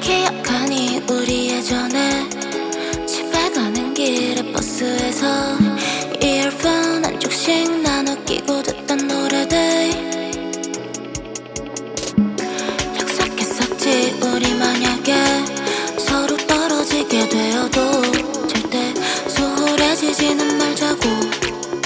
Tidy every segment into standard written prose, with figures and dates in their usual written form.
기억하니 우리 예전에 집에 가는 길에 버스에서 이어폰 한쪽씩 나눠 끼고 듣던 노래들 약속했었지. 우리 만약에 서로 떨어지게 되어도 절대 소홀해지지는 말자고.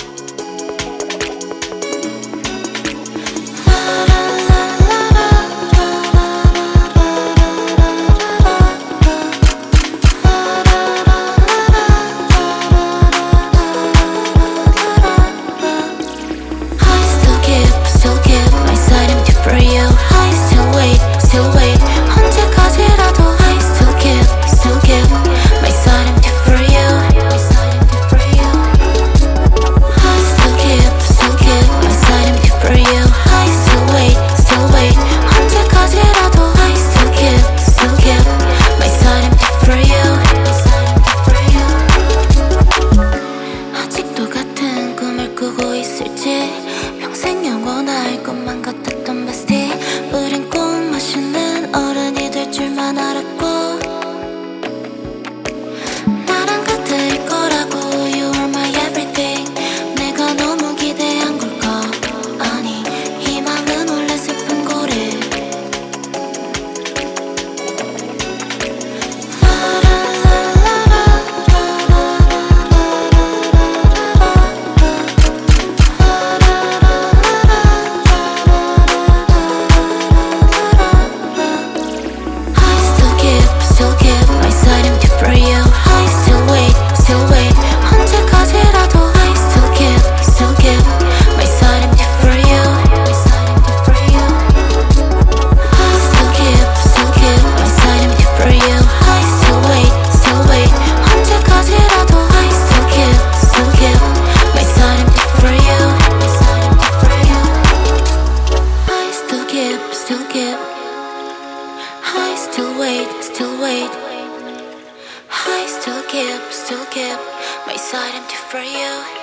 평생 영원할 것만 같았던 베스티. 우린 꼭 맛있는 어른이 될 줄만 알았고 나랑 같을 거라고. You are my everything. 내가 너무 기대한 걸까? 아니, 희망은 원래 슬픈 거래. Still wait. I still keep my side empty for you.